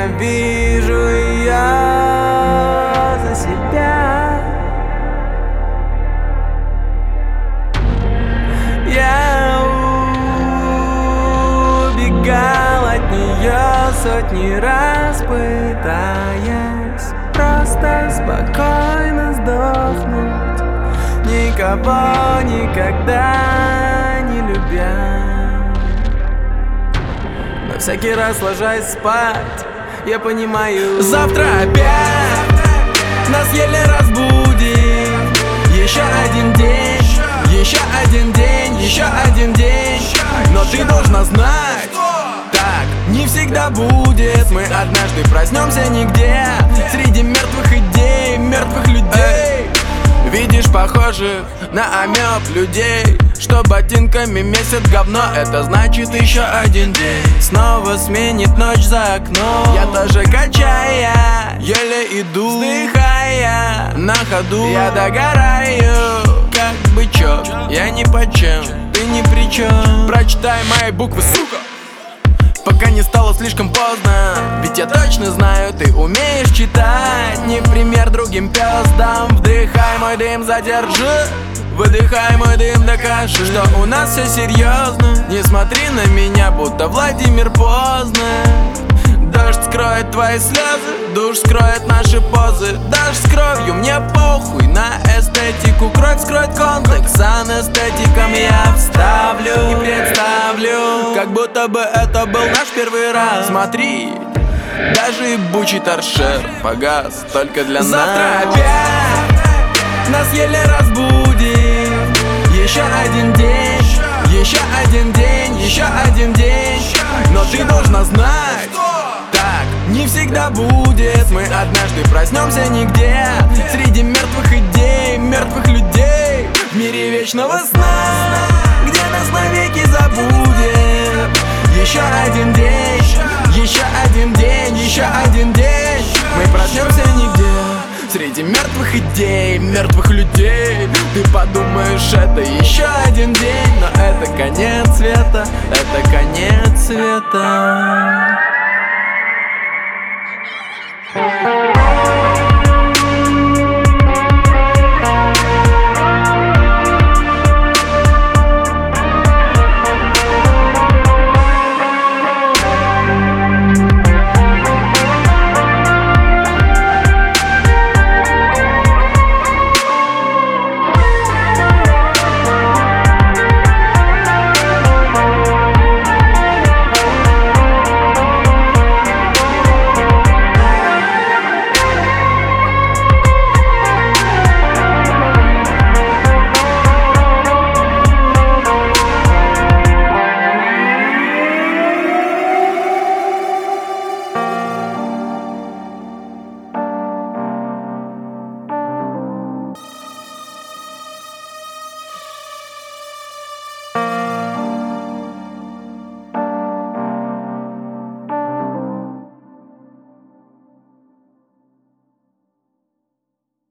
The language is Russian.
ненавижу ее за себя. Я убегал от нее сотни раз, пытаясь просто спокойно сдохнуть, никого никогда не любя. Но всякий раз ложась спать, я понимаю, завтра опять нас еле разбудит. Еще один день, еще один день, еще один день. Но ты должна знать, так не всегда будет. Мы однажды проснемся нигде, среди мертвых идей, мертвых людей. Видишь похожих на амеб людей, что ботинками месят говно. Это значит еще один день снова сменит ночь за окном. Я тоже качая, еле иду, вздыхая на ходу. Я догораю, как бычок, я ни почем, ты ни при чем. Прочитай мои буквы, сука, пока не стало слишком поздно. Ведь я точно знаю, ты умеешь читать. Не пример другим пёздам. Вдыхай мой дым, задержи. Выдыхай мой дым, докажи, что у нас все серьезно. Не смотри на меня, будто Владимир поздно. Дождь скроет твои слезы, душ скроет наши позы. Даже с кровью мне похуй на эстетику. Кровь скроет контекст, анестетиком я вставлю и представлю, как будто бы это был наш первый раз. Смотри, даже ебучий торшер погас только для нас. Завтра опять нас еле разбудит. Еще один день, еще один день, еще один день. Но ты должна знать, так не всегда будет. Мы однажды проснемся нигде, среди мертвых идей, мертвых людей. В мире вечного сна, где нас навеки забудет. Еще один день, еще один день, еще один день. Мы проснемся нигде, среди мертвых идей, мертвых людей. Ты подумаешь, это еще один день, но это конец света, это конец света.